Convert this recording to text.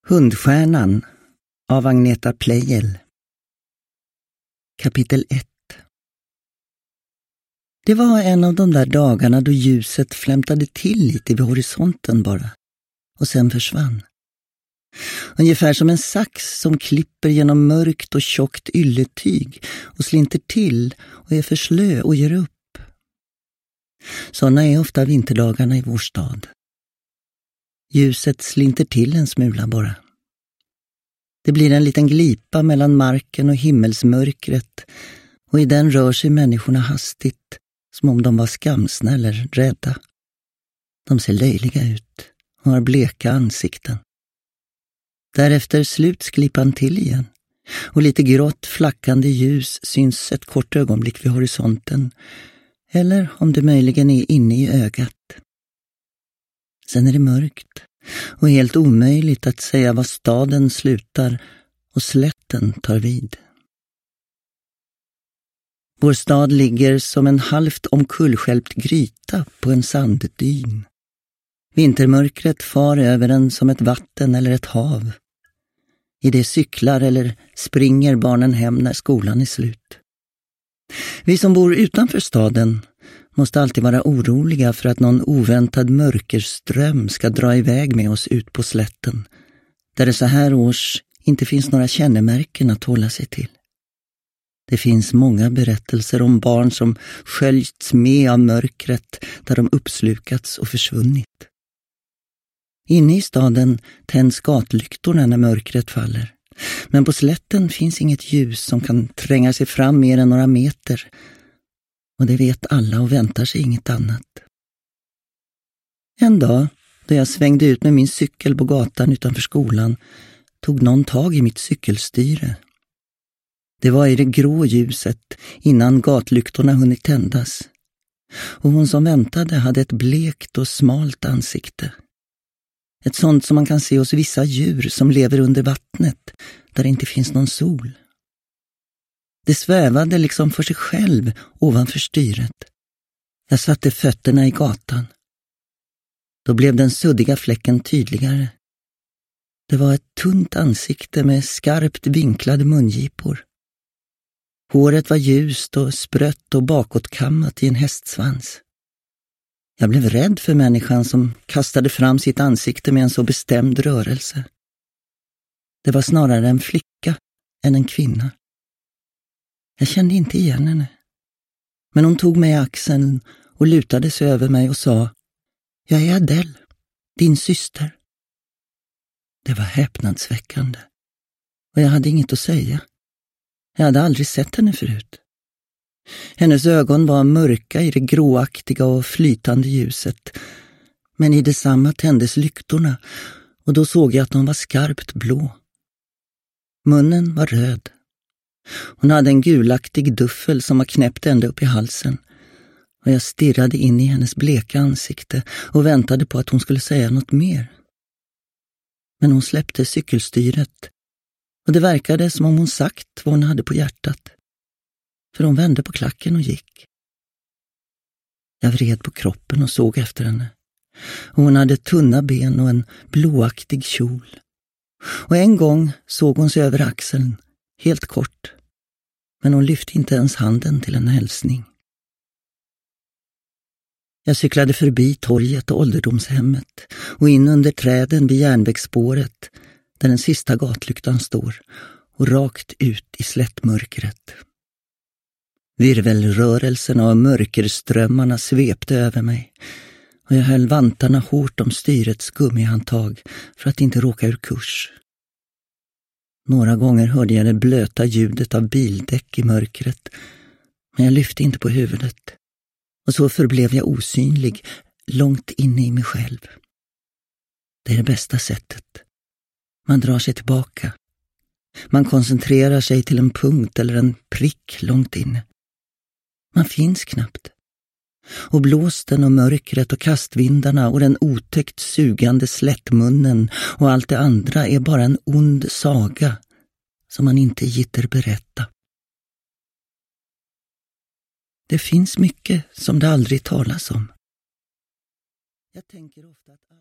Hundstjärnan av Agneta Pleijel. Kapitel 1. Det var en av de där dagarna då ljuset flämtade till lite vid horisonten bara och sen försvann. Ungefär som en sax som klipper genom mörkt och tjockt ylletyg och slinter till och är för slö och ger upp. Sådana är ofta vinterdagarna i vår stad. Ljuset slinter till en smula bara. Det blir en liten glipa mellan marken och himmelsmörkret och i den rör sig människorna hastigt som om de var skamsna eller rädda. De ser löjliga ut och har bleka ansikten. Därefter sluts glipan till igen och lite grått flackande ljus syns ett kort ögonblick vid horisonten eller om det möjligen är inne i ögat. Sen är det mörkt och helt omöjligt att säga var staden slutar och slätten tar vid. Vår stad ligger som en halvt omkullstjälpt gryta på en sanddyn. Vintermörkret far över den som ett vatten eller ett hav. I det cyklar eller springer barnen hem när skolan är slut. Vi som bor utanför staden måste alltid vara oroliga för att någon oväntad mörkerström ska dra iväg med oss ut på slätten, där det så här års inte finns några kännemärken att hålla sig till. Det finns många berättelser om barn som sköljts med av mörkret där de uppslukats och försvunnit. Inne i staden tänds gatlyktorna när mörkret faller, men på slätten finns inget ljus som kan tränga sig fram mer än några meter. Och det vet alla och väntar sig inget annat. En dag, då jag svängde ut med min cykel på gatan utanför skolan, tog någon tag i mitt cykelstyre. Det var i det grå ljuset innan gatlyktorna hunnit tändas. Och hon som väntade hade ett blekt och smalt ansikte. Ett sånt som man kan se hos vissa djur som lever under vattnet, där det inte finns någon sol. Det svävade liksom för sig själv ovanför styret. Jag satte fötterna i gatan. Då blev den suddiga fläcken tydligare. Det var ett tunt ansikte med skarpt vinklade mungipor. Håret var ljust och sprött och bakåtkammat i en hästsvans. Jag blev rädd för människan som kastade fram sitt ansikte med en så bestämd rörelse. Det var snarare en flicka än en kvinna. Jag kände inte igen henne. Men hon tog mig i axeln och lutade sig över mig och sa: "Jag är Adele, din syster." Det var häpnadsväckande. Och jag hade inget att säga. Jag hade aldrig sett henne förut. Hennes ögon var mörka i det gråaktiga och flytande ljuset. Men i detsamma tändes lyktorna och då såg jag att de var skarpt blå. Munnen var röd. Hon hade en gulaktig duffel som var knäppt ända upp i halsen. Och jag stirrade in i hennes bleka ansikte och väntade på att hon skulle säga något mer. Men hon släppte cykelstyret och det verkade som om hon sagt vad hon hade på hjärtat. För hon vände på klacken och gick. Jag vred på kroppen och såg efter henne. Och hon hade tunna ben och en blåaktig kjol. Och en gång såg hon sig över axeln, helt kort. Men hon lyfte inte ens handen till en hälsning. Jag cyklade förbi torget och ålderdomshemmet och in under träden vid järnvägsspåret där den sista gatlyktan står och rakt ut i slättmörkret. Virvelrörelserna och mörkerströmmarna svepte över mig och jag höll vantarna hårt om styrets gummihandtag för att inte råka ur kurs. Några gånger hörde jag det blöta ljudet av bildäck i mörkret, men jag lyfte inte på huvudet. Och så förblev jag osynlig, långt inne i mig själv. Det är det bästa sättet. Man drar sig tillbaka. Man koncentrerar sig till en punkt eller en prick långt inne. Man finns knappt. Och blåsten och mörkret och kastvindarna och den otäckt sugande slättmunnen och allt det andra är bara en ond saga som man inte gitter berätta. Det finns mycket som det aldrig talas om. Jag tänker ofta att